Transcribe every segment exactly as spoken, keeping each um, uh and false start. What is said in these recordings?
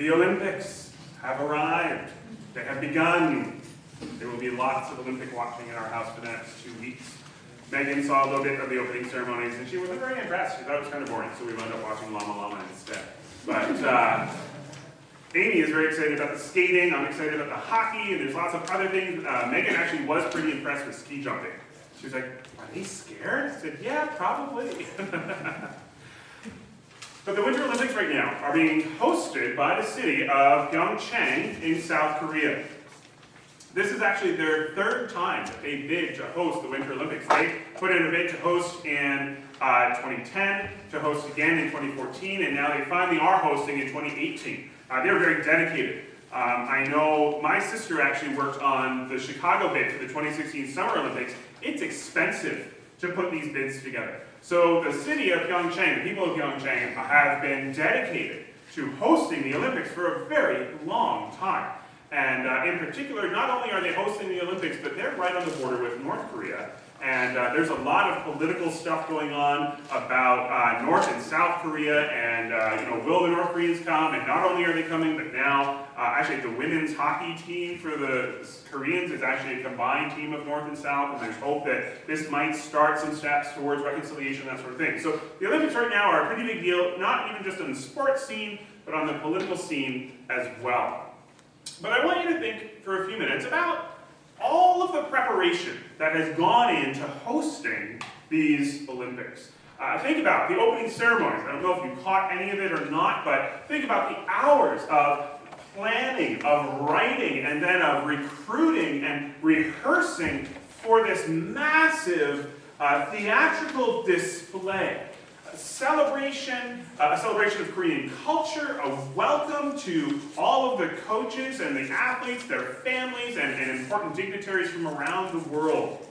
The Olympics have arrived. They have begun. There will be lots of Olympic watching in our house for the next two weeks. Megan saw a little bit of the opening ceremonies, and she wasn't very impressed. She thought it was kind of boring, so we wound up watching Llama Llama instead. But uh, Amy is very excited about the skating. I'm excited about the hockey, and there's lots of other things. Uh, Megan actually was pretty impressed with ski jumping. She was like, "Are they scared?" I said, "Yeah, probably." But the Winter Olympics right now are being hosted by the city of Pyeongchang in South Korea. This is actually their third time that they bid to host the Winter Olympics. They put in a bid to host in uh, twenty ten, to host again in twenty fourteen, and now they finally are hosting in twenty eighteen. Uh, they're very dedicated. Um, I know my sister actually worked on the Chicago bid for the twenty sixteen Summer Olympics. It's expensive to put these bids together. So the city of Pyeongchang, the people of Pyeongchang, have been dedicated to hosting the Olympics for a very long time. And uh, in particular, not only are they hosting the Olympics, but they're right on the border with North Korea. And uh, there's a lot of political stuff going on about uh, North and South Korea, and uh, you know, will the North Koreans come? And not only are they coming, but now uh, actually the women's hockey team for the Koreans is actually a combined team of North and South, and there's hope that this might start some steps towards reconciliation, that sort of thing. So the Olympics right now are a pretty big deal, not even just on the sports scene, but on the political scene as well. But I want you to think for a few minutes about all of the preparation that has gone into hosting these Olympics. Uh, think about the opening ceremonies. I don't know if you caught any of it or not, but think about the hours of planning, of writing, and then of recruiting and rehearsing for this massive uh, theatrical display. A celebration, uh, a celebration of Korean culture, a welcome to all of the coaches and the athletes, their families, and, and important dignitaries from around the world.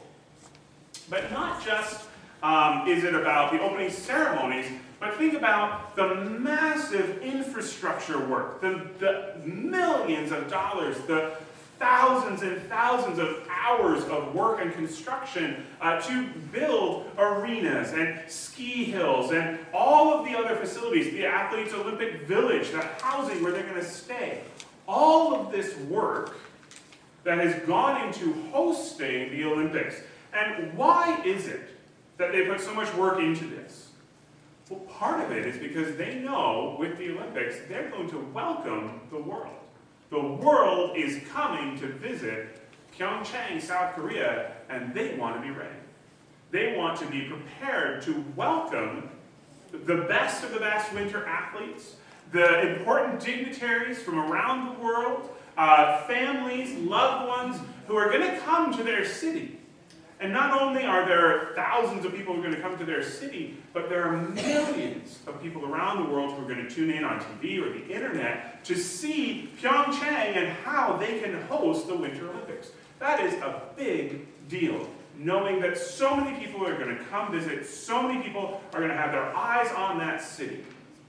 But not just um, is it about the opening ceremonies, but think about the massive infrastructure work, the, the millions of dollars, the thousands and thousands of hours of work and construction uh, to build arenas and ski hills and all of the other facilities, the Athletes Olympic Village, the housing where they're going to stay. All of this work that has gone into hosting the Olympics. And why is it that they put so much work into this? Well, part of it is because they know with the Olympics, they're going to welcome the world. The world is coming to visit Pyeongchang, South Korea, and they want to be ready. They want to be prepared to welcome the best of the best winter athletes, the important dignitaries from around the world, uh, families, loved ones who are going to come to their city. And not only are there thousands of people who are going to come to their city, but there are millions of people around the world who are going to tune in on T V or the internet to see Pyeongchang and how they can host the Winter Olympics. That is a big deal, knowing that so many people are going to come visit, so many people are going to have their eyes on that city.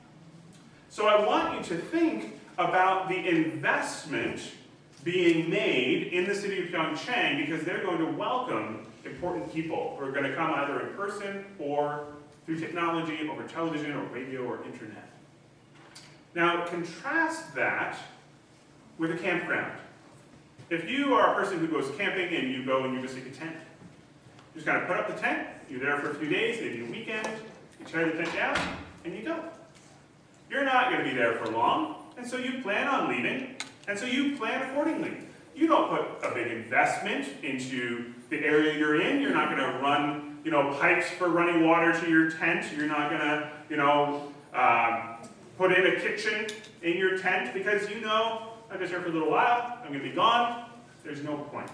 So I want you to think about the investment being made in the city of Pyeongchang, because they're going to welcome important people who are going to come either in person or through technology, over television or radio or internet. Now, contrast that with a campground. If you are a person who goes camping and you go and you just take a tent, you just kind of put up the tent, you're there for a few days, maybe a weekend, you tear the tent down, and you go. You're not going to be there for long, and so you plan on leaving, and so you plan accordingly. You don't put a big investment into the area you're in. You're not going to run, you know, pipes for running water to your tent. You're not going to, you know, um, put in a kitchen in your tent because you know, I'm just here for a little while. I'm going to be gone. There's no point.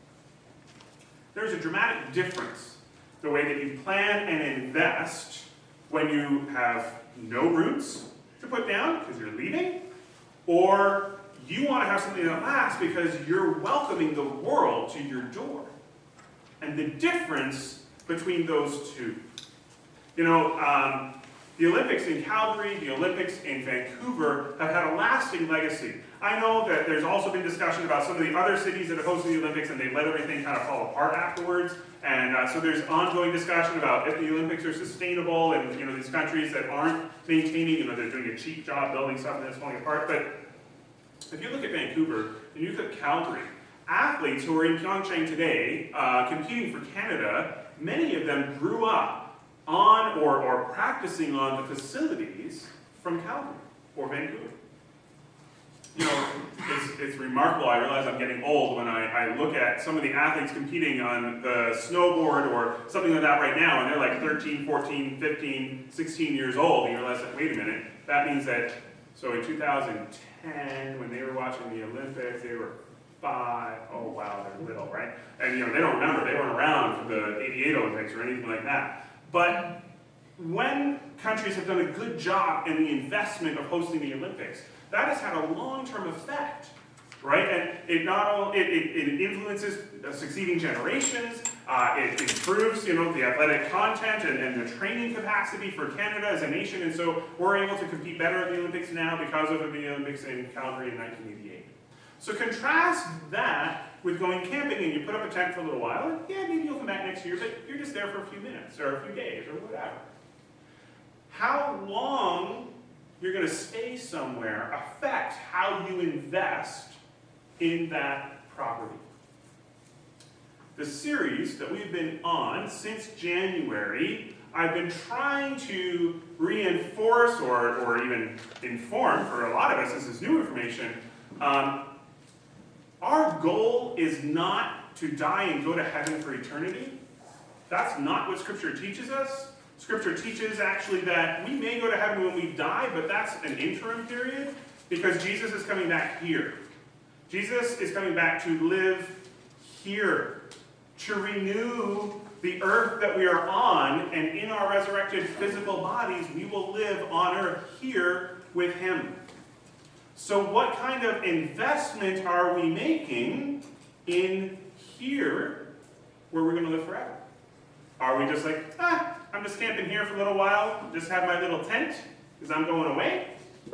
There's a dramatic difference the way that you plan and invest when you have no roots to put down because you're leaving, or you want to have something that lasts because you're welcoming the world to your door. And the difference between those two. You know, um, the Olympics in Calgary, the Olympics in Vancouver have had a lasting legacy. I know that there's also been discussion about some of the other cities that have hosted the Olympics and they let everything kind of fall apart afterwards. And uh, so there's ongoing discussion about if the Olympics are sustainable, and you know, these countries that aren't maintaining, you know, they're doing a cheap job building something that's falling apart. But if you look at Vancouver and you look at Calgary, athletes who are in Pyeongchang today, uh, competing for Canada, many of them grew up on or, or practicing on the facilities from Calgary or Vancouver. You know, it's, it's remarkable. I realize I'm getting old when I, I look at some of the athletes competing on the snowboard or something like that right now, and they're like thirteen, fourteen, fifteen, sixteen years old, and you realize that, wait a minute, that means that, so in two thousand ten, when they were watching the Olympics, they were five, oh wow, they're little, right? And you know, they don't remember, they weren't around for the eighty-eight Olympics or anything like that. But when countries have done a good job in the investment of hosting the Olympics, that has had a long-term effect, right? And it not only, it, it, it influences succeeding generations, uh, it improves, you know, the athletic content and, and the training capacity for Canada as a nation, and so we're able to compete better at the Olympics now because of the Olympics in Calgary in nineteen eighty-eight. So contrast that with going camping and you put up a tent for a little while, and yeah, maybe you'll come back next year, but you're just there for a few minutes or a few days or whatever. How long you're going to stay somewhere affects how you invest in that property. The series that we've been on since January, I've been trying to reinforce or, or even inform, for a lot of us, this is new information. Um, our goal is not to die and go to heaven for eternity. That's not what Scripture teaches us. Scripture teaches actually that we may go to heaven when we die, but that's an interim period because Jesus is coming back here. Jesus is coming back to live here, to renew the earth that we are on, and in our resurrected physical bodies, we will live on earth here with him. So what kind of investment are we making in here where we're going to live forever? Are we just like, ah, I'm just camping here for a little while, just have my little tent because I'm going away?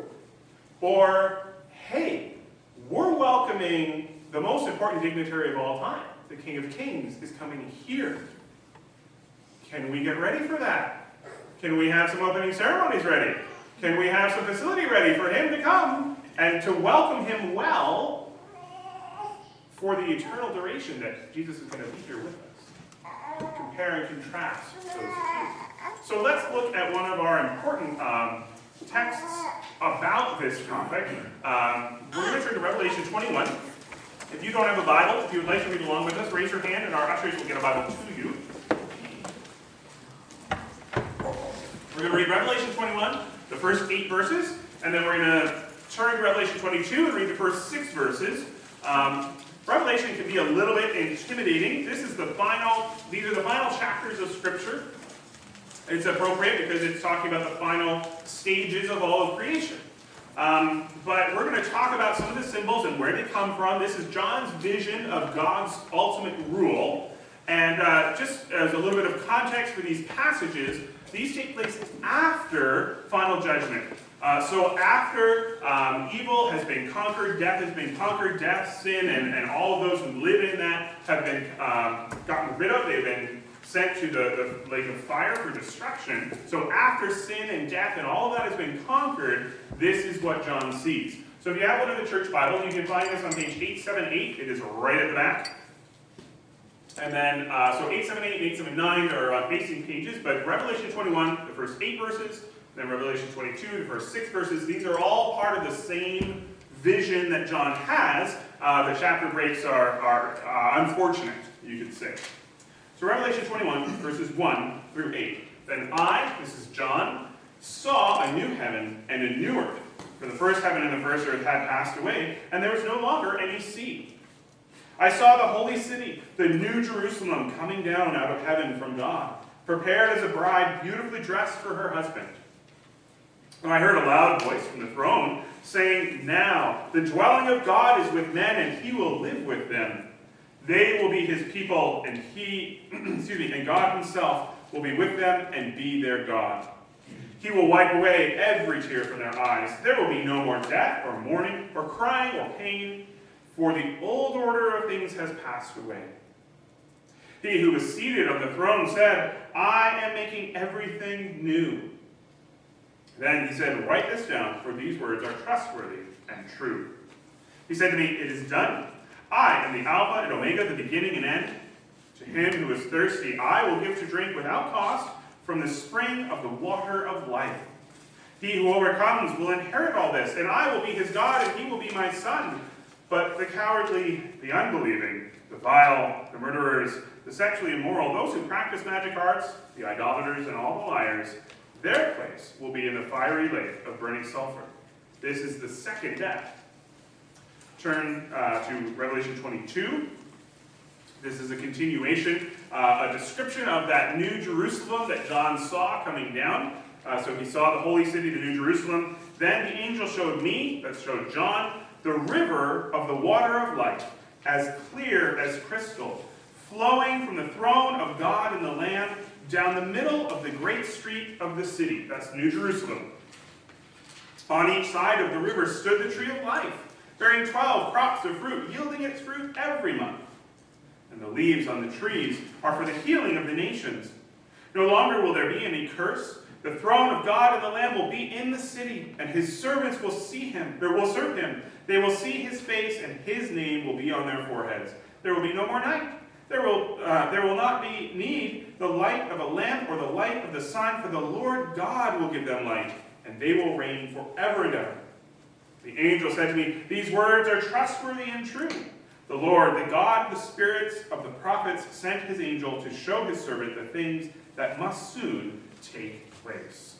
Or, hey, we're welcoming the most important dignitary of all time. The King of Kings is coming here. Can we get ready for that? Can we have some opening ceremonies ready? Can we have some facility ready for him to come and to welcome him well for the eternal duration that Jesus is going to be here with us? Compare and contrast those two. So let's look at one of our important um, texts about this topic. Um, we're going to turn to Revelation twenty-one. If you don't have a Bible, if you would like to read along with us, raise your hand and our ushers will get a Bible to you. We're going to read Revelation twenty-one, the first eight verses, and then we're going to turn to Revelation twenty-two and read the first six verses. Um, Revelation can be a little bit intimidating. This is the final, these are the final chapters of Scripture. It's appropriate because it's talking about the final stages of all of creation. Um, but we're going to talk about some of the symbols and where they come from. This is John's vision of God's ultimate rule. And uh, just as a little bit of context for these passages, these take place after final judgment. Uh, so after um, evil has been conquered, death has been conquered, death, sin, and, and all of those who live in that have been um, gotten rid of. They've been sent to the, the lake of fire for destruction. So after sin and death and all of that has been conquered, this is what John sees. So if you have one of the church Bibles, you can find this on page eight seventy-eight. It is right at the back. And then, uh, so eight seventy-eight and eight seventy-nine are uh, facing pages, but Revelation twenty-one, the first eight verses, then Revelation twenty-two, the first six verses, these are all part of the same vision that John has. Uh, the chapter breaks are, are uh, unfortunate, you could say. So Revelation twenty-one, verses one through eight. Then I, this is John, saw a new heaven and a new earth. For the first heaven and the first earth had passed away, and there was no longer any sea. I saw the holy city, the new Jerusalem, coming down out of heaven from God, prepared as a bride beautifully dressed for her husband. And I heard a loud voice from the throne saying, "Now the dwelling of God is with men, and he will live with them. They will be his people, and he, excuse me, and God himself will be with them and be their God. He will wipe away every tear from their eyes. There will be no more death, or mourning, or crying, or pain, for the old order of things has passed away." He who was seated on the throne said, "I am making everything new." Then he said, "Write this down, for these words are trustworthy and true." He said to me, "It is done. I am the Alpha and Omega, the beginning and end. To him who is thirsty, I will give to drink without cost from the spring of the water of life. He who overcomes will inherit all this, and I will be his God, and he will be my son. But the cowardly, the unbelieving, the vile, the murderers, the sexually immoral, those who practice magic arts, the idolaters, and all the liars, their place will be in the fiery lake of burning sulfur. This is the second death." Turn uh, to Revelation twenty-two. This is a continuation, uh, a description of that New Jerusalem that John saw coming down. Uh, so he saw the holy city, the New Jerusalem. Then the angel showed me, that showed John, the river of the water of life, as clear as crystal, flowing from the throne of God and the Lamb down the middle of the great street of the city. That's New Jerusalem. On each side of the river stood the tree of life, bearing twelve crops of fruit, yielding its fruit every month. And the leaves on the trees are for the healing of the nations. No longer will there be any curse. The throne of God and the Lamb will be in the city, and his servants will see him, or will serve him. They will see his face, and his name will be on their foreheads. There will be no more night. There will, uh, there will not be need the light of a lamp or the light of the sun, for the Lord God will give them light, and they will reign forever and ever. The angel said to me, "These words are trustworthy and true. The Lord, the God, the spirits of the prophets, sent his angel to show his servant the things that must soon take place."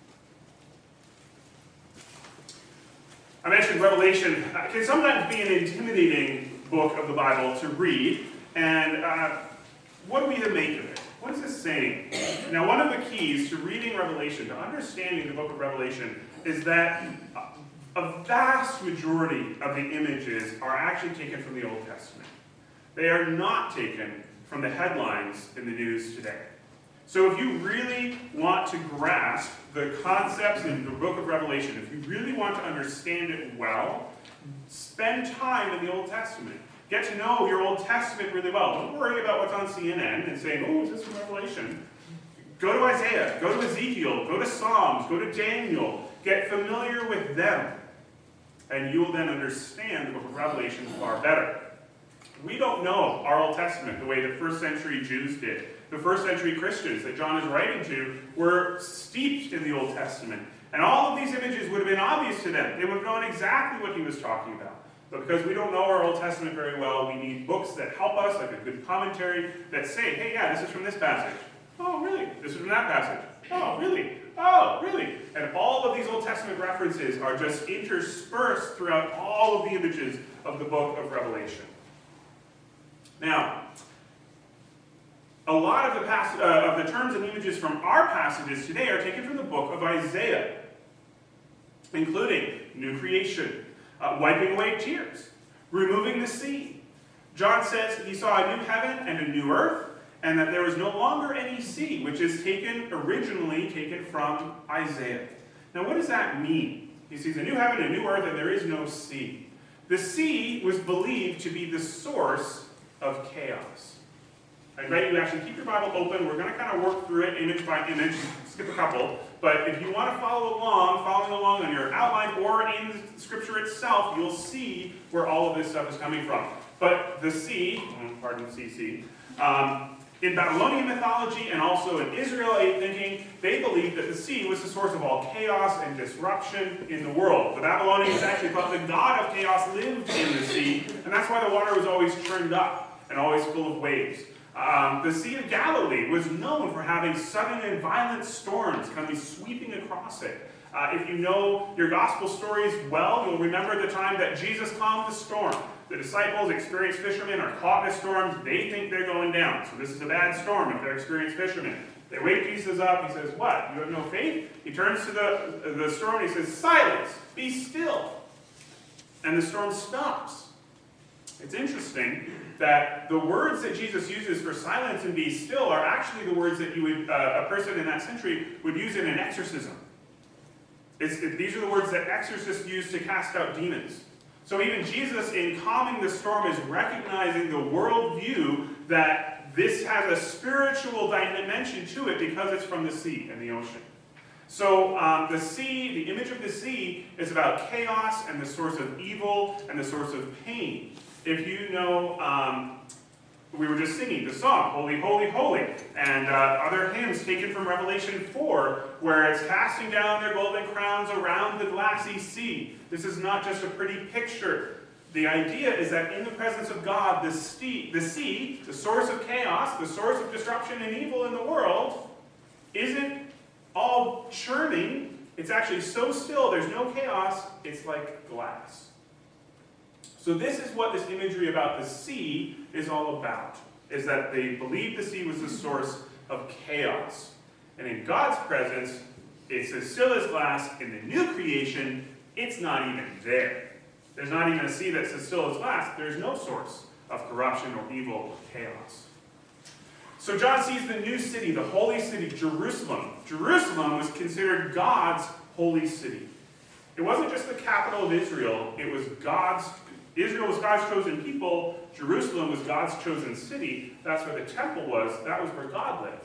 I mentioned Revelation can sometimes be an intimidating book of the Bible to read. And uh, what do we make of it? What is this saying? Now, one of the keys to reading Revelation, to understanding the book of Revelation, is that a vast majority of the images are actually taken from the Old Testament. They are not taken from the headlines in the news today. So if you really want to grasp the concepts in the book of Revelation, if you really want to understand it well, spend time in the Old Testament. Get to know your Old Testament really well. Don't worry about what's on C N N and saying, "Oh, is this from Revelation?" Go to Isaiah, go to Ezekiel, go to Psalms, go to Daniel. Get familiar with them. And you will then understand the book of Revelation far better. We don't know our Old Testament the way the first century Jews did. The first century Christians that John is writing to were steeped in the Old Testament. And all of these images would have been obvious to them. They would have known exactly what he was talking about. But because we don't know our Old Testament very well, we need books that help us, like a good commentary, that say, "Hey, yeah, this is from this passage. Oh, really? This is from that passage. Oh, really? Oh, really?" And all of these Old Testament references are just interspersed throughout all of the images of the book of Revelation. Now, a lot of the, pass- uh, of the terms and images from our passages today are taken from the book of Isaiah, including new creation, uh, wiping away tears, removing the sea. John says he saw a new heaven and a new earth, and that there was no longer any sea, which is taken originally taken from Isaiah. Now, what does that mean? He sees a new heaven and a new earth, and there is no sea. The sea was believed to be the source of chaos. I invite you to actually keep your Bible open. We're going to kind of work through it image by image, skip a couple. But if you want to follow along, following along on your outline or in the Scripture itself, you'll see where all of this stuff is coming from. But the sea, pardon C C, um, in Babylonian mythology and also in Israelite thinking, they believed that the sea was the source of all chaos and disruption in the world. The Babylonians actually thought the god of chaos lived in the sea, and that's why the water was always churned up and always full of waves. Um, the Sea of Galilee was known for having sudden and violent storms coming sweeping across it. Uh, if you know your gospel stories well, you'll remember the time that Jesus calmed the storm. The disciples, experienced fishermen, are caught in a storm. They think they're going down. So this is a bad storm if they're experienced fishermen. They wake Jesus up. He says, "What? You have no faith?" He turns to the, the storm and he says, "Silence, be still." And the storm stops. It's interesting that the words that Jesus uses for silence and be still are actually the words that you would, uh, a person in that century would use in an exorcism. It's, it, these are the words that exorcists use to cast out demons. So even Jesus, in calming the storm, is recognizing the worldview that this has a spiritual dimension to it because it's from the sea and the ocean. So um, the sea, the image of the sea, is about chaos and the source of evil and the source of pain. If you know, um, we were just singing the song, Holy, Holy, Holy, and uh, other hymns taken from Revelation four, where it's casting down their golden crowns around the glassy sea. This is not just a pretty picture. The idea is that in the presence of God, the sea, the sea, the source of chaos, the source of disruption and evil in the world, isn't all churning. It's actually so still, there's no chaos, it's like glass. So this is what this imagery about the sea is all about, is that they believed the sea was the source of chaos. And in God's presence, it's as still as glass. In the new creation, it's not even there. There's not even a sea that's as still as glass. There's no source of corruption or evil or chaos. So John sees the new city, the holy city, Jerusalem. Jerusalem was considered God's holy city. It wasn't just the capital of Israel. It was God's, Israel was God's chosen people. Jerusalem was God's chosen city. That's where the temple was. That was where God lived.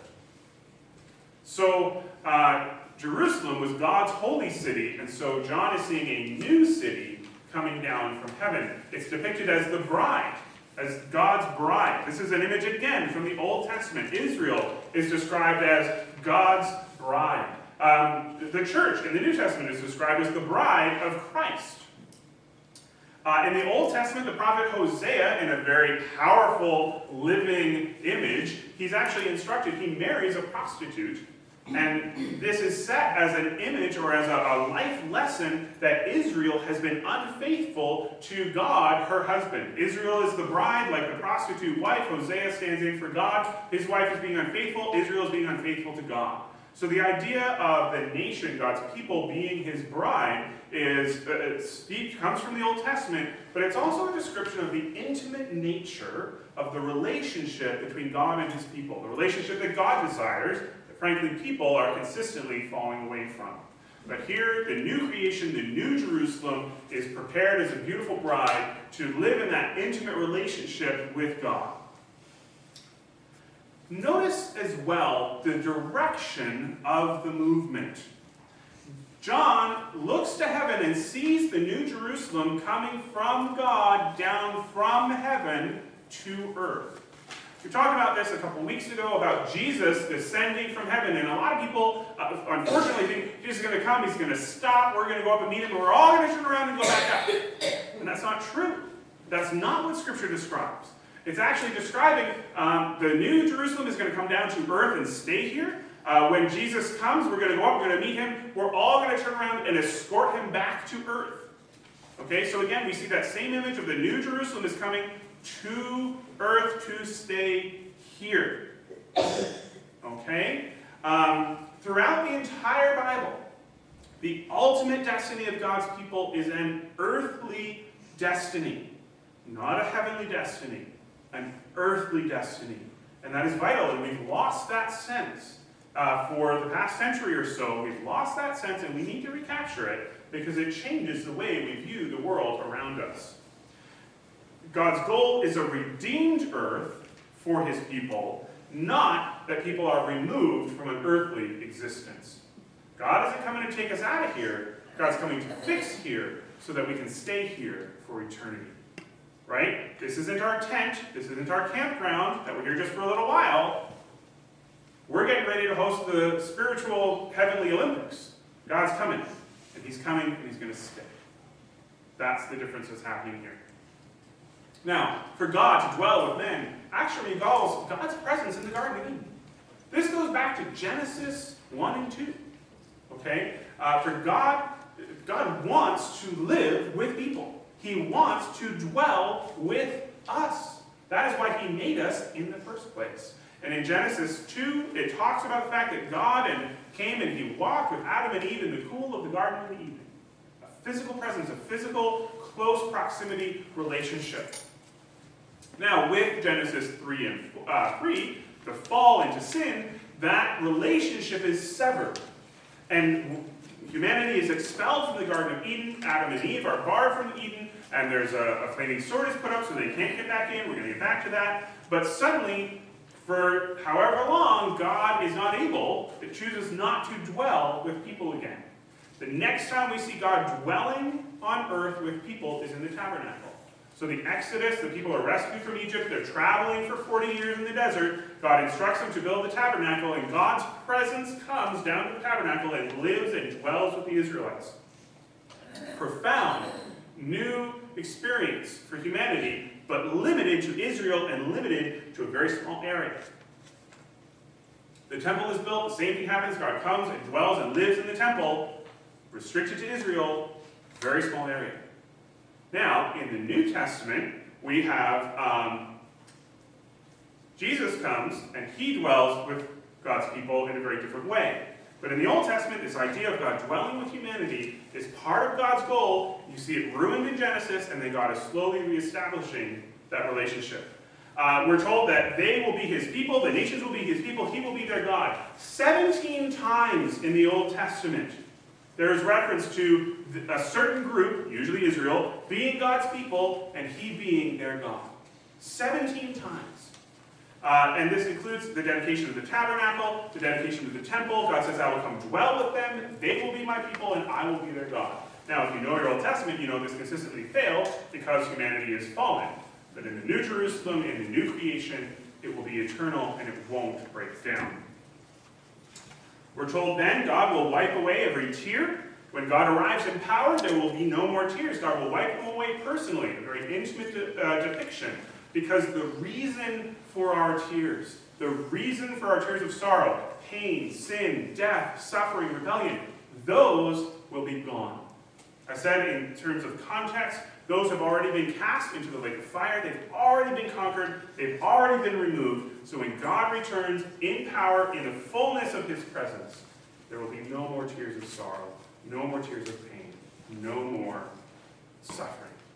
So uh, Jerusalem was God's holy city, and so John is seeing a new city coming down from heaven. It's depicted as the bride, as God's bride. This is an image again from the Old Testament. Israel is described as God's bride. Um, the church in the New Testament is described as the bride of Christ. Uh, in the Old Testament, the prophet Hosea, in a very powerful living image, he's actually instructed, he marries a prostitute. And this is set as an image or as a, a life lesson that Israel has been unfaithful to God, her husband. Israel is the bride, like the prostitute wife. Hosea stands in for God. His wife is being unfaithful. Israel is being unfaithful to God. So the idea of the nation, God's people, being his bride is, uh, it comes from the Old Testament, but it's also a description of the intimate nature of the relationship between God and his people, the relationship that God desires, that frankly people are consistently falling away from. But here, the new creation, the new Jerusalem, is prepared as a beautiful bride to live in that intimate relationship with God. Notice as well the direction of the movement. John looks to heaven and sees the new Jerusalem coming from God down from heaven to earth. We talked about this a couple weeks ago about Jesus descending from heaven, and a lot of people uh, unfortunately think Jesus is going to come, he's going to stop, we're going to go up and meet him, and we're all going to turn around and go back up. And that's not true. That's not what Scripture describes. It's actually describing um, the new Jerusalem is going to come down to earth and stay here. Uh, when Jesus comes, we're going to go up, we're going to meet him. We're all going to turn around and escort him back to earth. Okay, so again, we see that same image of the new Jerusalem is coming to earth to stay here. Okay? Um, throughout the entire Bible, the ultimate destiny of God's people is an earthly destiny, not a heavenly destiny. An earthly destiny. And that is vital, and we've lost that sense uh, for the past century or so. We've lost that sense, and we need to recapture it because it changes the way we view the world around us. God's goal is a redeemed earth for his people, not that people are removed from an earthly existence. God isn't coming to take us out of here. God's coming to fix here so that we can stay here for eternity. Right? This isn't our tent. This isn't our campground that we're here just for a little while. We're getting ready to host the spiritual heavenly Olympics. God's coming. And he's coming and he's going to stay. That's the difference that's happening here. Now, for God to dwell with men actually involves God's presence in the Garden of Eden. This goes back to Genesis one and two. Okay? Uh, for God, God wants to live with people. He wants to dwell with us. That is why he made us in the first place. And in Genesis two, it talks about the fact that God and came and he walked with Adam and Eve in the cool of the Garden of Eden. A physical presence, a physical, close proximity relationship. Now, with Genesis three and uh, three, the fall into sin, that relationship is severed. And humanity is expelled from the Garden of Eden. Adam and Eve are barred from Eden, and there's a, a flaming sword is put up so they can't get back in. We're going to get back to that. But suddenly, For however long, God is not able, it chooses not to dwell with people again. The next time we see God dwelling on earth with people is in the tabernacle. So the Exodus, the people are rescued from Egypt, they're traveling for forty years in the desert. God instructs them to build the tabernacle, and God's presence comes down to the tabernacle and lives and dwells with the Israelites. Profound, new experience for humanity, but limited to Israel and limited to a very small area. The temple is built, the same thing happens, God comes and dwells and lives in the temple, restricted to Israel, very small area. Now, in the New Testament, we have um, Jesus comes and he dwells with God's people in a very different way. But in the Old Testament, this idea of God dwelling with humanity is part of God's goal. You see it ruined in Genesis, and then God is slowly reestablishing that relationship. Uh, we're told that they will be his people, the nations will be his people, he will be their God. Seventeen times in the Old Testament, there is reference to a certain group, usually Israel, being God's people and he being their God. Seventeen times. Uh, and this includes the dedication of the tabernacle, the dedication of the temple. God says, I will come dwell with them, they will be my people, and I will be their God. Now, if you know your Old Testament, you know this consistently failed because humanity is fallen. But in the New Jerusalem, in the new creation, it will be eternal and it won't break down. We're told then God will wipe away every tear. When God arrives in power, there will be no more tears. God will wipe them away personally, a very intimate de- uh, depiction. Because the reason for our tears, the reason for our tears of sorrow, pain, sin, death, suffering, rebellion, those will be gone. I said in terms of context, those have already been cast into the lake of fire. They've already been conquered. They've already been removed. So when God returns in power, in the fullness of his presence, there will be no more tears of sorrow, no more tears of pain, no more suffering.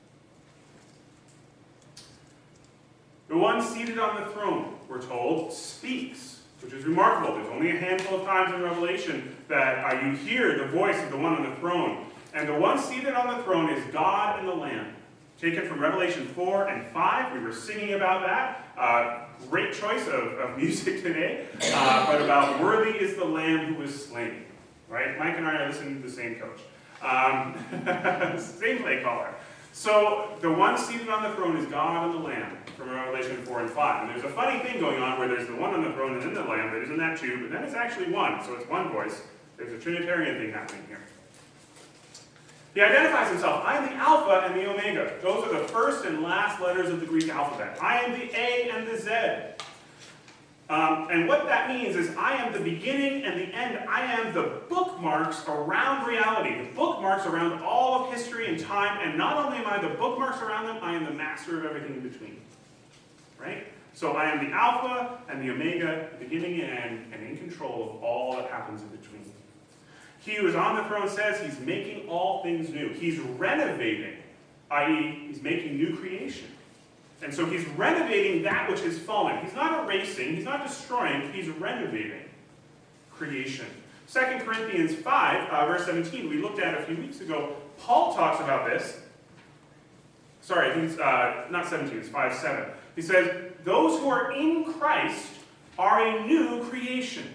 The one seated on the throne, we're told, speaks, which is remarkable. There's only a handful of times in Revelation that uh, you hear the voice of the one on the throne. And the one seated on the throne is God and the Lamb. Taken from Revelation four and five. We were singing about that. Uh, great choice of, of music today. Uh, but about worthy is the Lamb who was slain. Right? Mike and I are listening to the same coach. Um, same play caller. So the one seated on the throne is God and the Lamb from Revelation four and five. And there's a funny thing going on where there's the one on the throne and then the Lamb, but isn't that two? But then it's actually one, so it's one voice. There's a Trinitarian thing happening here. He identifies himself. I am the Alpha and the Omega. Those are the first and last letters of the Greek alphabet. I am the A and the Z. Um, and what that means is I am the beginning and the end. I am the bookmarks around reality, the bookmarks around all of history and time. And not only am I the bookmarks around them, I am the master of everything in between. Right? So I am the Alpha and the Omega, the beginning and end, and in control of all that happens in between. He who is on the throne says he's making all things new. He's renovating, that is, he's making new creation. And so he's renovating that which is fallen. He's not erasing, he's not destroying, he's renovating creation. Second Corinthians five, uh, verse seventeen, we looked at a few weeks ago. Paul talks about this. Sorry, I think it's uh, not seventeen, it's five seven. He says, those who are in Christ are a new creation.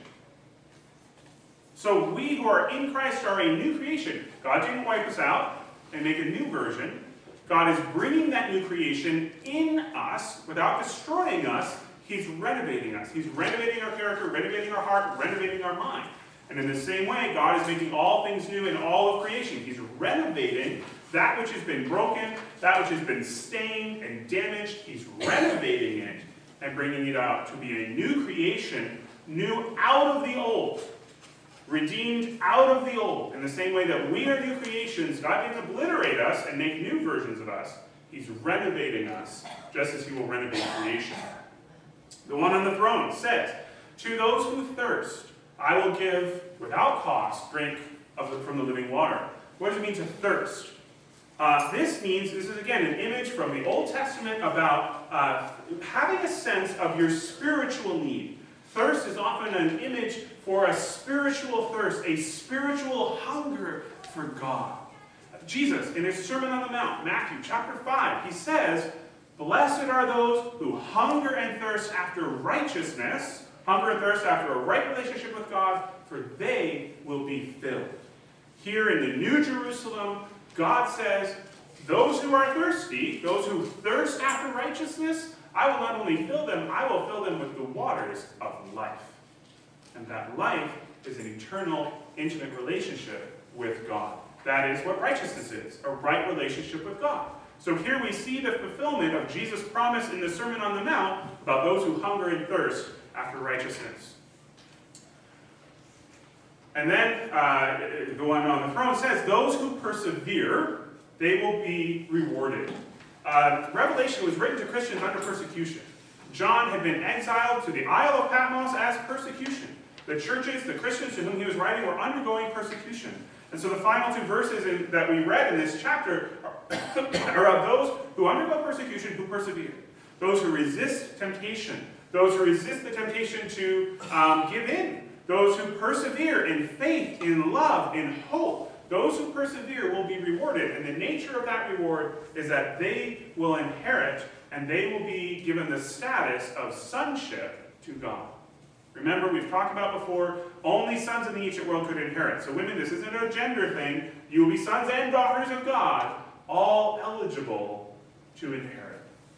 So we who are in Christ are a new creation. God didn't wipe us out and make a new version. God is bringing that new creation in us without destroying us. He's renovating us. He's renovating our character, renovating our heart, renovating our mind. And in the same way, God is making all things new in all of creation. He's renovating that which has been broken, that which has been stained and damaged. He's renovating it and bringing it out to be a new creation, new out of the old. Redeemed out of the old. In the same way that we are new creations, God didn't obliterate us and make new versions of us. He's renovating us, just as he will renovate creation. The one on the throne says, to those who thirst, I will give without cost drink of the, from the living water. What does it mean to thirst? Uh, this means, this is again an image from the Old Testament about uh, having a sense of your spiritual need. Thirst is often an image for a spiritual thirst, a spiritual hunger for God. Jesus, in his Sermon on the Mount, Matthew chapter five, he says, Blessed are those who hunger and thirst after righteousness, hunger and thirst after a right relationship with God, for they will be filled. Here in the New Jerusalem, God says, those who are thirsty, those who thirst after righteousness, I will not only fill them, I will fill them with the waters of life. And that life is an eternal, intimate relationship with God. That is what righteousness is, a right relationship with God. So here we see the fulfillment of Jesus' promise in the Sermon on the Mount about those who hunger and thirst after righteousness. And then uh, the one on the throne says, those who persevere, they will be rewarded. Uh, Revelation was written to Christians under persecution. John had been exiled to the Isle of Patmos as persecution. The churches, the Christians to whom he was writing, were undergoing persecution. And so the final two verses in, that we read in this chapter are, are of those who undergo persecution who persevere. Those who resist temptation. Those who resist the temptation to um, give in. Those who persevere in faith, in love, in hope. Those who persevere will be rewarded. And the nature of that reward is that they will inherit and they will be given the status of sonship to God. Remember, we've talked about before, only sons in the ancient world could inherit. So women, this isn't a gender thing. You will be sons and daughters of God, all eligible to inherit.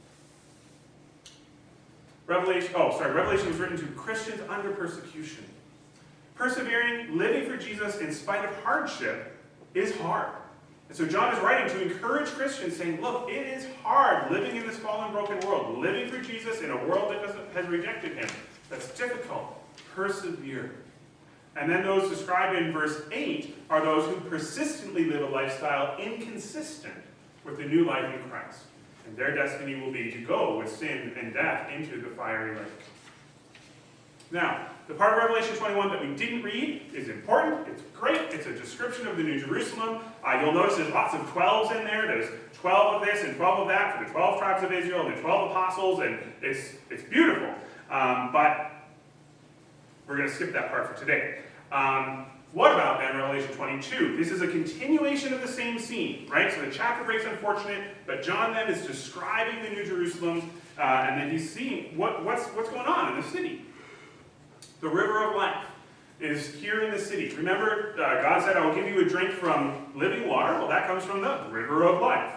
Revelation, oh, sorry, Revelation was written to Christians under persecution. Persevering, living for Jesus in spite of hardship is hard. And so John is writing to encourage Christians, saying, look, it is hard living in this fallen, broken world, living for Jesus in a world that doesn't, has rejected him. That's difficult. Persevere. And then those described in verse eight are those who persistently live a lifestyle inconsistent with the new life in Christ. And their destiny will be to go with sin and death into the fiery lake. Now, the part of Revelation twenty-one that we didn't read is important. It's great. It's a description of the New Jerusalem. Uh, you'll notice there's lots of twelves in there. There's twelve of this and twelve of that for the twelve tribes of Israel and the twelve apostles, and it's, it's beautiful. Um, but we're going to skip that part for today. Um, what about then Revelation twenty-two? This is a continuation of the same scene, right? So the chapter break's unfortunate, but John then is describing the New Jerusalem, uh, and then he's seeing what, what's, what's going on in the city. The river of life is here in the city. Remember, uh, God said, I will give you a drink from living water. Well, that comes from the river of life.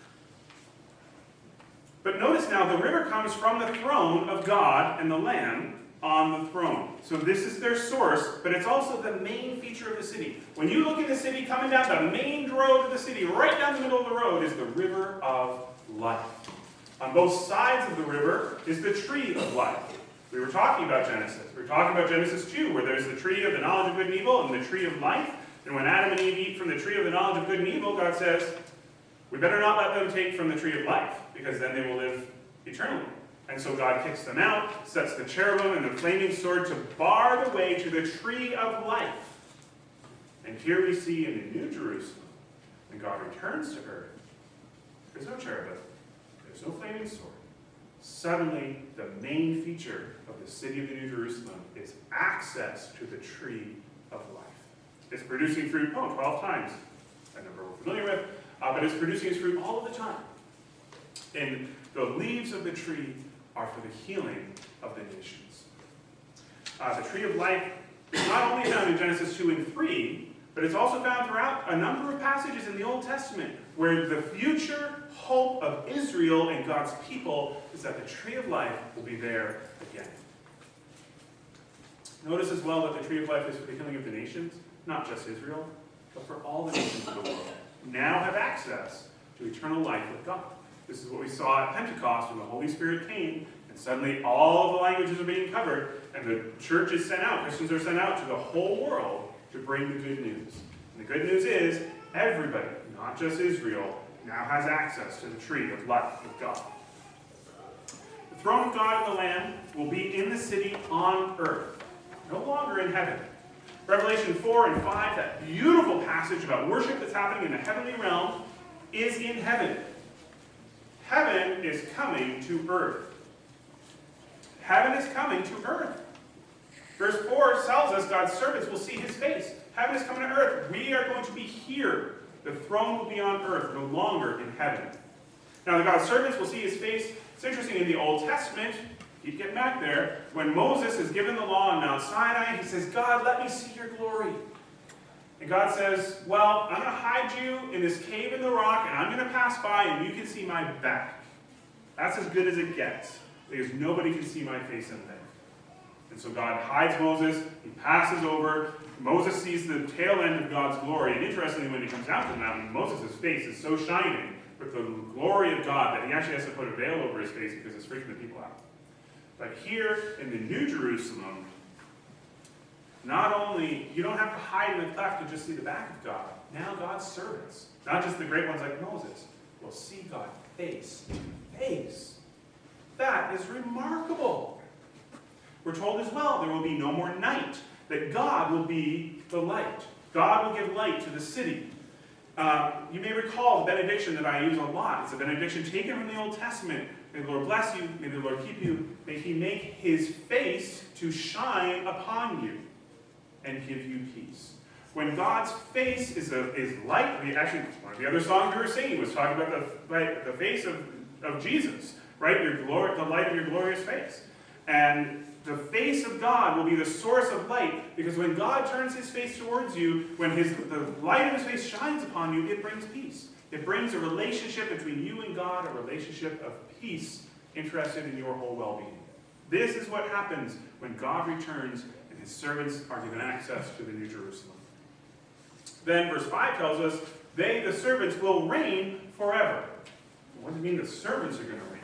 But notice now, the river comes from the throne of God and the Lamb on the throne. So this is their source, but it's also the main feature of the city. When you look at the city, coming down the main road of the city, right down the middle of the road is the river of life. On both sides of the river is the tree of life. We were talking about Genesis. We were talking about Genesis two, where there's the tree of the knowledge of good and evil and the tree of life. And when Adam and Eve eat from the tree of the knowledge of good and evil, God says, we better not let them take from the tree of life, because then they will live eternally. And so God kicks them out, sets the cherubim and the flaming sword to bar the way to the tree of life. And here we see in the New Jerusalem, when God returns to earth, there's no cherubim, there's no flaming sword. Suddenly, the main feature of the city of the New Jerusalem is access to the tree of life. It's producing fruit, oh, twelve times. A number we're familiar with, uh, but it's producing its fruit all of the time. And the leaves of the tree are for the healing of the nations. Uh, the tree of life is not only found in Genesis two and three, but it's also found throughout a number of passages in the Old Testament where the future hope of Israel and God's people is that the tree of life will be there again. Notice as well that the tree of life is for the healing of the nations, not just Israel, but for all the nations of the world. Now have access to eternal life with God. This is what we saw at Pentecost when the Holy Spirit came, and suddenly all of the languages are being covered, and the church is sent out, Christians are sent out to the whole world to bring the good news. And the good news is, everybody, not just Israel, now has access to the tree of life with God. The throne of God and the Lamb will be in the city on earth, no longer in heaven. Revelation four and five, that beautiful passage about worship that's happening in the heavenly realm, is in heaven. Heaven is coming to earth. Heaven is coming to earth. Verse four tells us God's servants will see his face. Heaven is coming to earth. We are going to be here. The throne will be on earth, no longer in heaven. Now, the God's servants will see his face. It's interesting, in the Old Testament, keep getting back there, when Moses is given the law on Mount Sinai, he says, God, let me see your glory. And God says, well, I'm going to hide you in this cave in the rock, and I'm going to pass by, and you can see my back. That's as good as it gets, because nobody can see my face in there. And so God hides Moses, he passes over, Moses sees the tail end of God's glory, and interestingly, when he comes down to the mountain, Moses' face is so shining with the glory of God that he actually has to put a veil over his face because it's freaking the people out. But here in the New Jerusalem, not only, you don't have to hide in the cleft to just see the back of God. Now God's servants, not just the great ones like Moses, will see God face to face. That is remarkable. We're told as well there will be no more night, that God will be the light. God will give light to the city. Uh, you may recall the benediction that I use a lot. It's a benediction taken from the Old Testament. May the Lord bless you. May the Lord keep you. May he make his face to shine upon you and give you peace. When God's face is, a, is light, we actually, one of the other songs we were singing was talking about the, right, the face of, of Jesus, right? Your glory, the light of your glorious face. And the face of God will be the source of light, because when God turns his face towards you, when his, the light of his face shines upon you, it brings peace. It brings a relationship between you and God, a relationship of peace interested in your whole well-being. This is what happens when God returns and his servants are given access to the New Jerusalem. Then verse five tells us, they, the servants, will reign forever. What does it mean the servants are going to reign?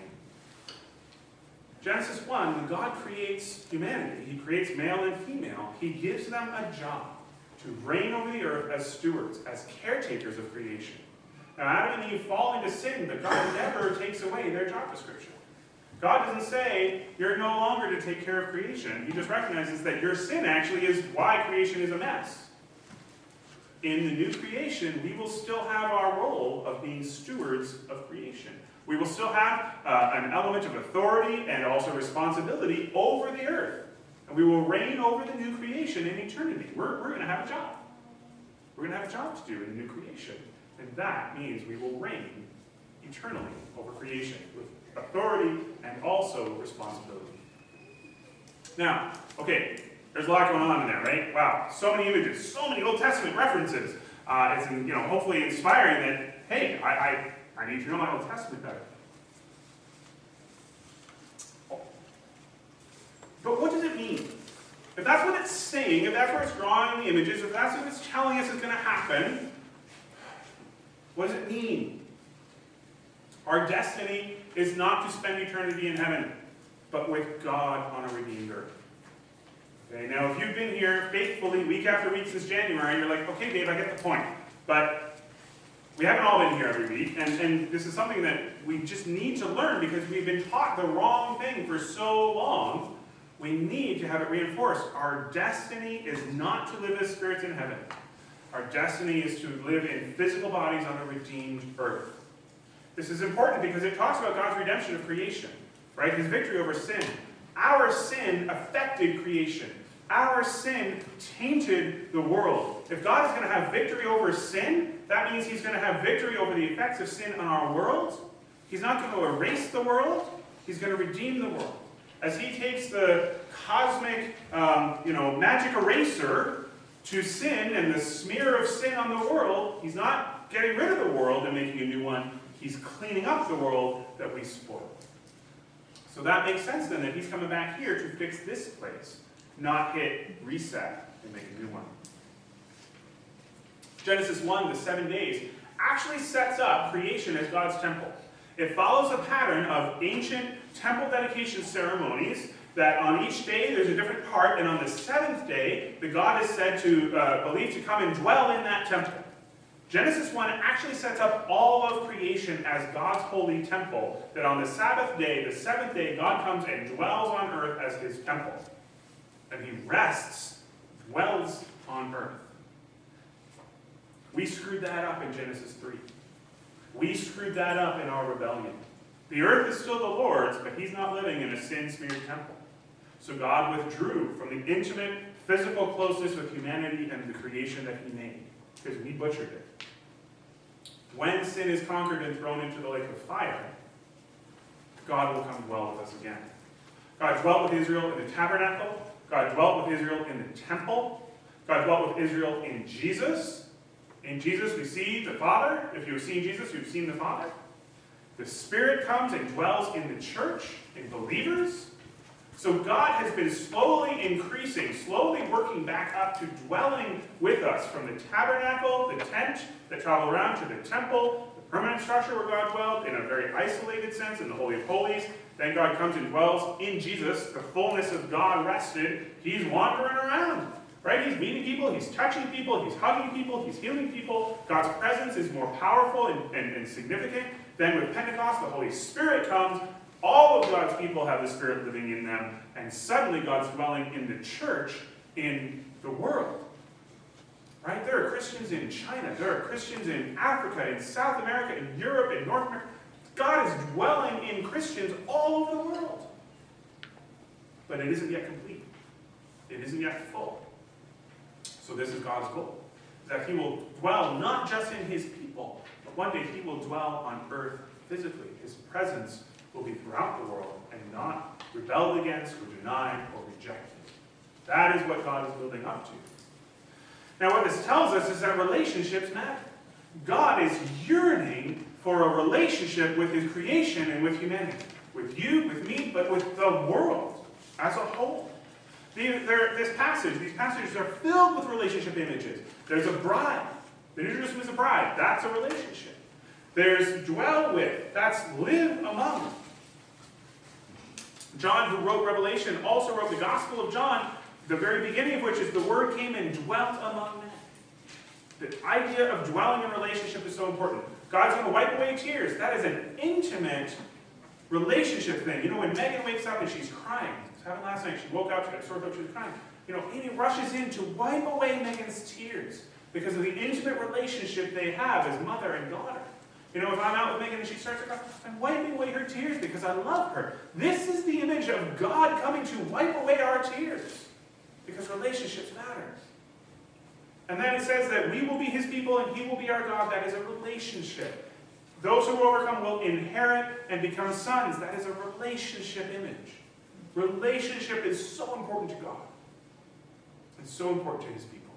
Genesis one, when God creates humanity, he creates male and female, he gives them a job to reign over the earth as stewards, as caretakers of creation. Now, Adam and Eve fall into sin, but God never takes away their job description. God doesn't say, you're no longer to take care of creation. He just recognizes that your sin actually is why creation is a mess. In the new creation, we will still have our role of being stewards of creation. We will still have uh, an element of authority and also responsibility over the earth. And we will reign over the new creation in eternity. We're, we're going to have a job. We're going to have a job to do in the new creation. And that means we will reign eternally over creation with authority and also responsibility. Now, okay, there's a lot going on in there, right? Wow, so many images, so many Old Testament references. Uh, it's, you know, hopefully inspiring that, hey, I, I, I need to know my Old Testament better. But what does it mean? If that's what it's saying, if that's where it's drawing the images, if that's what it's telling us is going to happen, what does it mean? Our destiny is not to spend eternity in heaven, but with God on a redeemed earth. Okay, now if you've been here faithfully week after week since January, you're like, okay, Dave, I get the point. But we haven't all been here every week, and, and this is something that we just need to learn because we've been taught the wrong thing for so long. We need to have it reinforced. Our destiny is not to live as spirits in heaven. Our destiny is to live in physical bodies on a redeemed earth. This is important because it talks about God's redemption of creation, right? His victory over sin. Our sin affected creation. Our sin tainted the world. If God is going to have victory over sin, that means he's going to have victory over the effects of sin on our world. He's not going to erase the world. He's going to redeem the world. As he takes the cosmic, um, you know, magic eraser to sin and the smear of sin on the world, he's not getting rid of the world and making a new one. He's cleaning up the world that we spoiled. So that makes sense then that he's coming back here to fix this place, not hit reset and make a new one. Genesis one, the seven days, actually sets up creation as God's temple. It follows a pattern of ancient temple dedication ceremonies that on each day there's a different part, and on the seventh day, the God is said to uh, believe to come and dwell in that temple. Genesis one actually sets up all of creation as God's holy temple, that on the Sabbath day, the seventh day, God comes and dwells on earth as his temple. And he rests, dwells on earth. We screwed that up in Genesis three. We screwed that up in our rebellion. The earth is still the Lord's, but he's not living in a sin-smeared temple. So God withdrew from the intimate, physical closeness with humanity and the creation that he made, because we butchered it. when sin is conquered and thrown into the lake of fire, God will come dwell with us again. God dwelt with Israel in the tabernacle. God dwelt with Israel in the temple. God dwelt with Israel in Jesus. In Jesus we see the Father. If you have seen Jesus, you've seen the Father. The Spirit comes and dwells in the church, in believers. So God has been slowly increasing, slowly working back up to dwelling with us from the tabernacle, the tent that traveled around, to the temple, the permanent structure where God dwelled in a very isolated sense in the Holy of Holies. Then God comes and dwells in Jesus. The fullness of God rested. He's wandering around, right? He's meeting people, he's touching people, he's hugging people, he's healing people. God's presence is more powerful and, and, and significant. Then with Pentecost, the Holy Spirit comes. All of God's people have the Spirit living in them, and suddenly God's dwelling in the church, in the world. Right? There are Christians in China, there are Christians in Africa, in South America, in Europe, in North America. God is dwelling in Christians all over the world. But it isn't yet complete. It isn't yet full. So this is God's goal, that he will dwell not just in his people, but one day he will dwell on earth physically. His presence will be throughout the world and not rebelled against or denied or rejected. That is what God is building up to. Now what this tells us is that relationships matter. God is yearning for a relationship with his creation and with humanity. With you, with me, but with the world as a whole. This passage, these passages are filled with relationship images. There's a bride. The New Jerusalem is a bride. That's a relationship. There's dwell with. That's live among. John, who wrote Revelation, also wrote the Gospel of John, the very beginning of which is the Word came and dwelt among men. The idea of dwelling in relationship is so important. God's going to wipe away tears. That is an intimate relationship thing. You know, when Megan wakes up and she's crying, it happened last night, she woke up, she got sore throat, she was crying. You know, Amy rushes in to wipe away Megan's tears because of the intimate relationship they have as mother and daughter. You know, if I'm out with Megan and she starts to cry, I'm wiping away her tears because I love her. This is the image of God coming to wipe away our tears because relationships matter. And then it says that we will be his people and he will be our God. That is a relationship. Those who will overcome will inherit and become sons. That is a relationship image. Relationship is so important to God. It's so important to his people.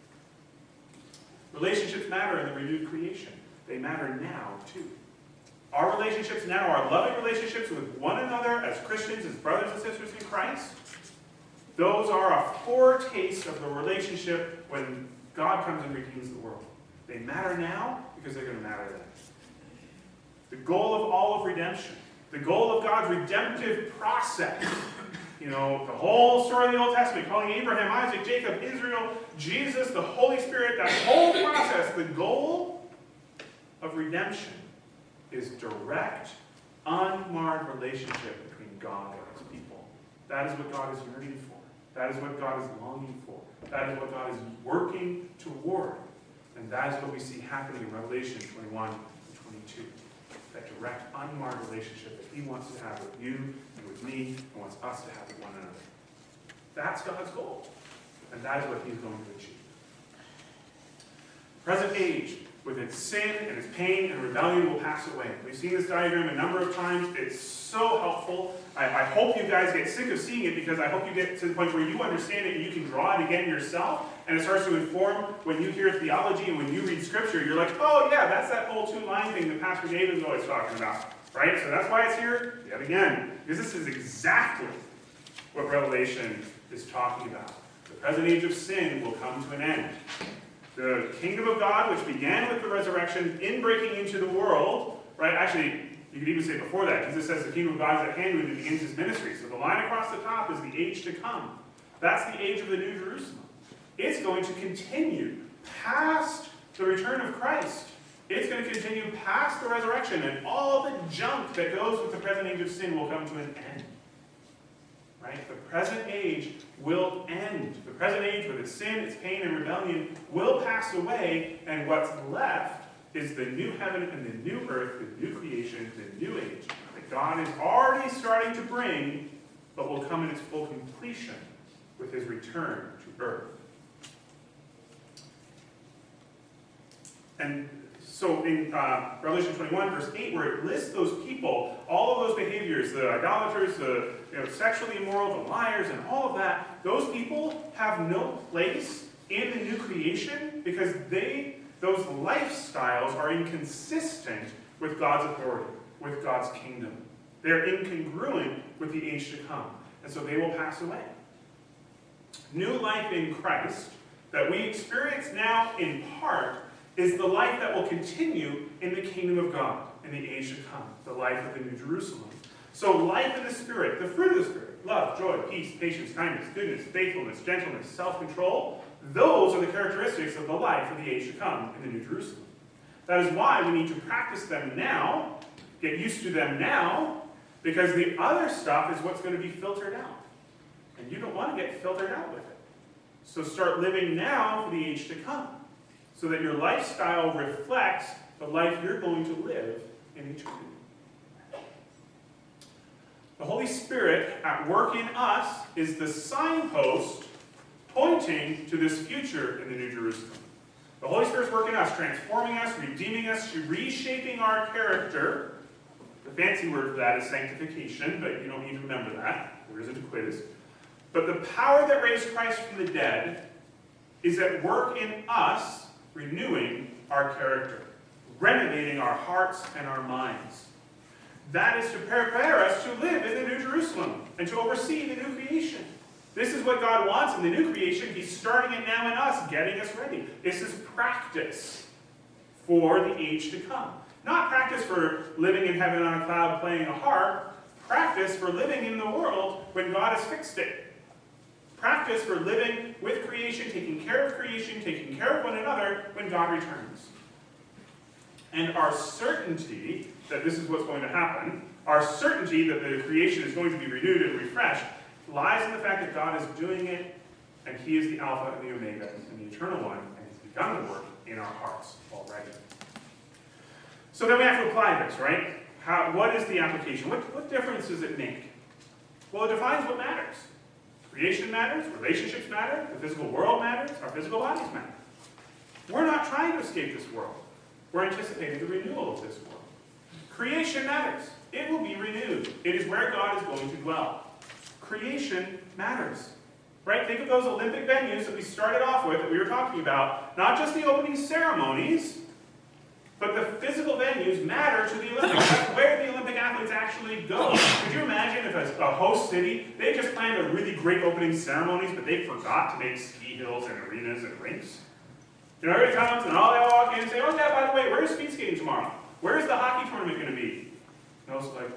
Relationships matter in the renewed creation. They matter now, too. Our relationships now, our loving relationships with one another as Christians, as brothers and sisters in Christ, those are a foretaste of the relationship when God comes and redeems the world. They matter now because they're going to matter then. The goal of all of redemption, the goal of God's redemptive process, you know, the whole story of the Old Testament, calling Abraham, Isaac, Jacob, Israel, Jesus, the Holy Spirit, that whole process, the goal of redemption is direct, unmarred relationship between God and his people. That is what God is yearning for. That is what God is longing for. That is what God is working toward. And that is what we see happening in Revelation twenty-one and twenty-two. That direct, unmarred relationship that he wants to have with you and with me and wants us to have with one another. That's God's goal. And that is what he's going to achieve. Present age, with its sin and its pain and rebellion, will pass away. We've seen this diagram a number of times. It's so helpful. I, I hope you guys get sick of seeing it because I hope you get to the point where you understand it and you can draw it again yourself. And it starts to inform when you hear theology and when you read Scripture. You're like, oh yeah, that's that whole two-line thing that Pastor David is always talking about. Right? So that's why it's here yet again. Because this is exactly what Revelation is talking about. The present age of sin will come to an end. The kingdom of God, which began with the resurrection, in breaking into the world, right? Actually, you could even say before that, Jesus says the kingdom of God is at hand when he begins his ministry. So the line across the top is the age to come. That's the age of the New Jerusalem. It's going to continue past the return of Christ. It's going to continue past the resurrection, and all the junk that goes with the present age of sin will come to an end. Right? The present age will end. The present age with its sin, its pain, and rebellion will pass away, and what's left is the new heaven and the new earth, the new creation, the new age that God is already starting to bring, but will come in its full completion with his return to earth. And So in uh, Revelation twenty-one, verse eight, where it lists those people, all of those behaviors, the idolaters, the you know, sexually immoral, the liars, and all of that, those people have no place in the new creation because they, those lifestyles are inconsistent with God's authority, with God's kingdom. They're incongruent with the age to come, and so they will pass away. New life in Christ that we experience now in part is the life that will continue in the kingdom of God in the age to come, the life of the New Jerusalem. So life in the Spirit, the fruit of the Spirit, love, joy, peace, patience, kindness, goodness, faithfulness, gentleness, self-control, those are the characteristics of the life of the age to come in the New Jerusalem. That is why we need to practice them now, get used to them now, because the other stuff is what's going to be filtered out. And you don't want to get filtered out with it. So start living now for the age to come, so that your lifestyle reflects the life you're going to live in eternity. The Holy Spirit at work in us is the signpost pointing to this future in the New Jerusalem. The Holy Spirit's work in us, transforming us, redeeming us, reshaping our character. The fancy word for that is sanctification, but you don't need to remember that. There isn't a quiz. But the power that raised Christ from the dead is at work in us, renewing our character, renovating our hearts and our minds. That is to prepare us to live in the New Jerusalem and to oversee the new creation. This is what God wants in the new creation. He's starting it now in us, getting us ready. This is practice for the age to come. Not practice for living in heaven on a cloud playing a harp. Practice for living in the world when God has fixed it. Practice for living with creation, taking care of creation, taking care of one another when God returns. And our certainty that this is what's going to happen, our certainty that the creation is going to be renewed and refreshed, lies in the fact that God is doing it, and He is the Alpha and the Omega, and the Eternal One, and He's begun the work in our hearts already. So then we have to apply this, right? How, what is the application? What, what difference does it make? Well, it defines what matters. Creation matters, relationships matter, the physical world matters, our physical bodies matter. We're not trying to escape this world. We're anticipating the renewal of this world. Creation matters. It will be renewed. It is where God is going to dwell. Creation matters. Right? Think of those Olympic venues that we started off with, that we were talking about. Not just the opening ceremonies, but the physical venues matter to the Olympics. That's where the Olympic athletes actually go. Could you imagine if a, a host city, they just planned a really great opening ceremonies, but they forgot to make ski hills and arenas and rinks? You know, everybody comes and all they walk in and say, oh yeah, by the way, where's speed skating tomorrow? Where's the hockey tournament going to be? And I was like,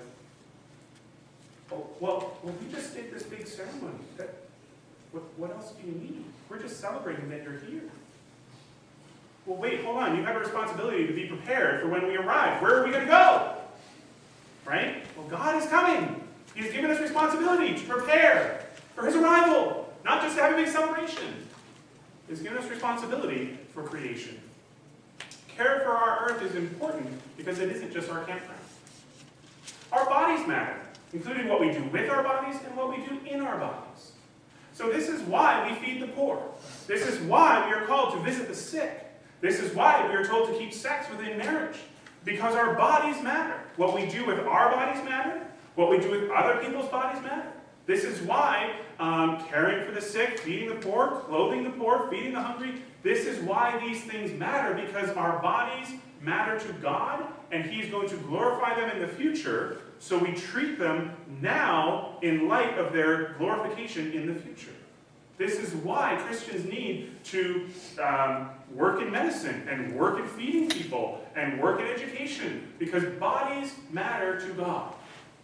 oh, well, well, we just did this big ceremony. That, what, what else do you need? We're just celebrating that you're here. Well, wait, hold on. You have a responsibility to be prepared for when we arrive. Where are we going to go? Right? Well, God is coming. He's given us responsibility to prepare for His arrival, not just to have a big celebration. He's given us responsibility for creation. Care for our earth is important because it isn't just our campground. Our bodies matter, including what we do with our bodies and what we do in our bodies. So this is why we feed the poor. This is why we are called to visit the sick. This is why we are told to keep sex within marriage. Because our bodies matter. What we do with our bodies matter. What we do with other people's bodies matter. This is why um, caring for the sick, feeding the poor, clothing the poor, feeding the hungry, this is why these things matter, because our bodies matter to God, and He's going to glorify them in the future, so we treat them now in light of their glorification in the future. This is why Christians need to um, work in medicine, and work in feeding people, and work in education, because bodies matter to God.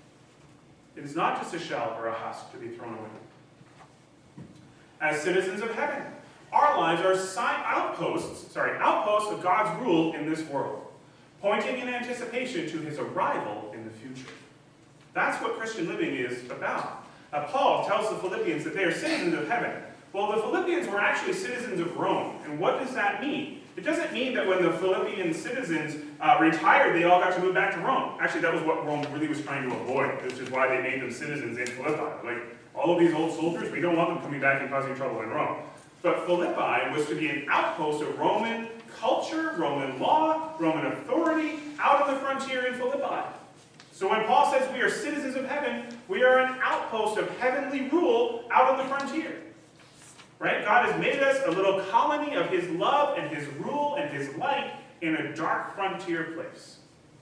It is not just a shell or a husk to be thrown away. As citizens of heaven, our lives are sign outposts, sorry, outposts of God's rule in this world, pointing in anticipation to His arrival in the future. That's what Christian living is about. Uh, Paul tells the Philippians that they are citizens of heaven. Well, the Philippians were actually citizens of Rome. And what does that mean? It doesn't mean that when the Philippian citizens uh, retired, they all got to move back to Rome. Actually, that was what Rome really was trying to avoid, which is why they made them citizens in Philippi. Like, all of these old soldiers, we don't want them coming back and causing trouble in Rome. But Philippi was to be an outpost of Roman culture, Roman law, Roman authority out on the frontier in Philippi. So when Paul says we are citizens of heaven, we are an outpost of heavenly rule out on the frontier. Right? God has made us a little colony of his love and his rule and his light in a dark frontier place.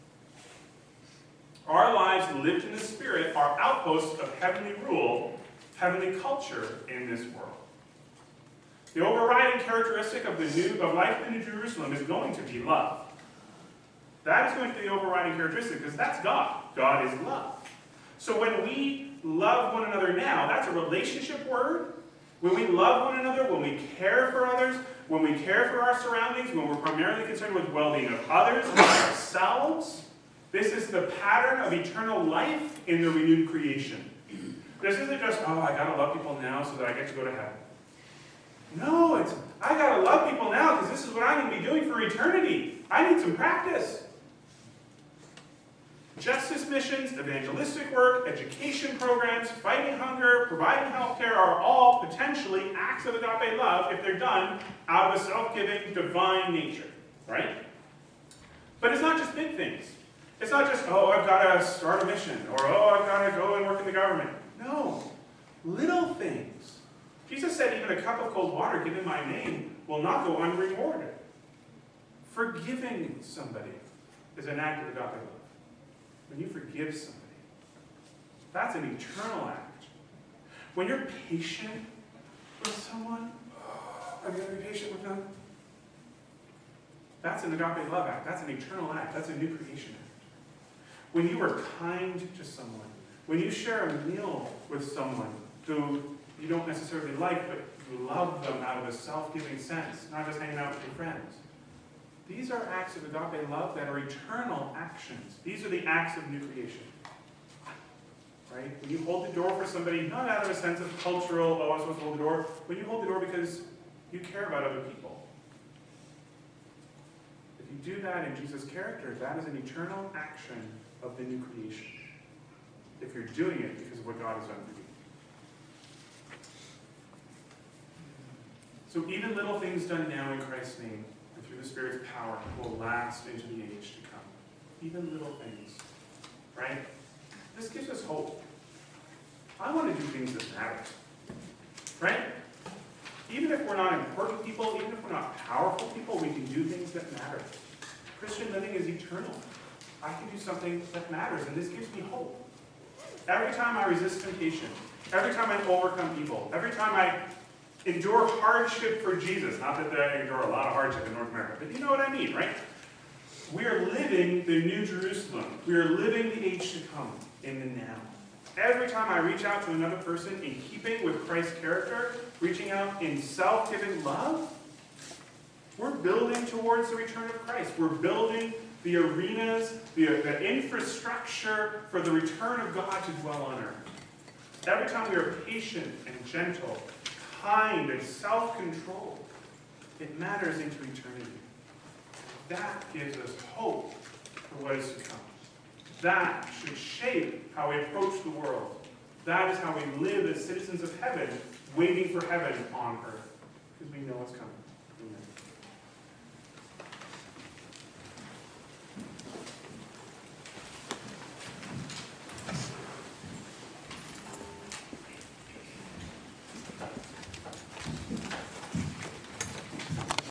Our lives lived in the Spirit are outposts of heavenly rule, heavenly culture in this world. The overriding characteristic of the new of life in the New Jerusalem is going to be love. That is going to be the overriding characteristic because that's God. God is love. So when we love one another now, that's a relationship word. When we love one another, when we care for others, when we care for our surroundings, when we're primarily concerned with the well-being of others and ourselves, this is the pattern of eternal life in the renewed creation. This isn't just, oh, I gotta love people now so that I get to go to heaven. No, it's, I gotta love people now because this is what I'm going to be doing for eternity. I need some practice. Justice missions, evangelistic work, education programs, fighting hunger, providing health care are all potentially acts of agape love if they're done out of a self-giving, divine nature, right? But it's not just big things. It's not just, oh, I've got to start a mission, or oh, I've got to go and work in the government. No, little things. Jesus said even a cup of cold water given in my name will not go unrewarded. Forgiving somebody is an act of agape love. When you forgive somebody, that's an eternal act. When you're patient with someone, are you going to be patient with them? That's an agape love act. That's an eternal act. That's a new creation act. When you are kind to someone, when you share a meal with someone who you don't necessarily like, but you love them out of a self-giving sense, not just hanging out with your friends. These are acts of agape love that are eternal actions. These are the acts of new creation. Right? When you hold the door for somebody, not out of a sense of cultural, oh, I'm supposed to hold the door, when you hold the door because you care about other people. If you do that in Jesus' character, that is an eternal action of the new creation. If you're doing it because of what God has done for you. So even little things done now in Christ's name, and through the Spirit's power, will last into the age to come. Even little things. Right? This gives us hope. I want to do things that matter. Right? Even if we're not important people, even if we're not powerful people, we can do things that matter. Christian living is eternal. I can do something that matters, and this gives me hope. Every time I resist temptation, every time I overcome evil, every time I endure hardship for Jesus, not that I endure a lot of hardship in North America, but you know what I mean, right? We are living the New Jerusalem. We are living the age to come in the now. Every time I reach out to another person in keeping with Christ's character, reaching out in self-giving love, we're building towards the return of Christ. We're building the arenas, the, the infrastructure for the return of God to dwell on earth. Every time we are patient and gentle, kind and self-controlled, it matters into eternity. That gives us hope for what is to come. That should shape how we approach the world. That is how we live as citizens of heaven, waiting for heaven on earth, because we know it's coming. Amen.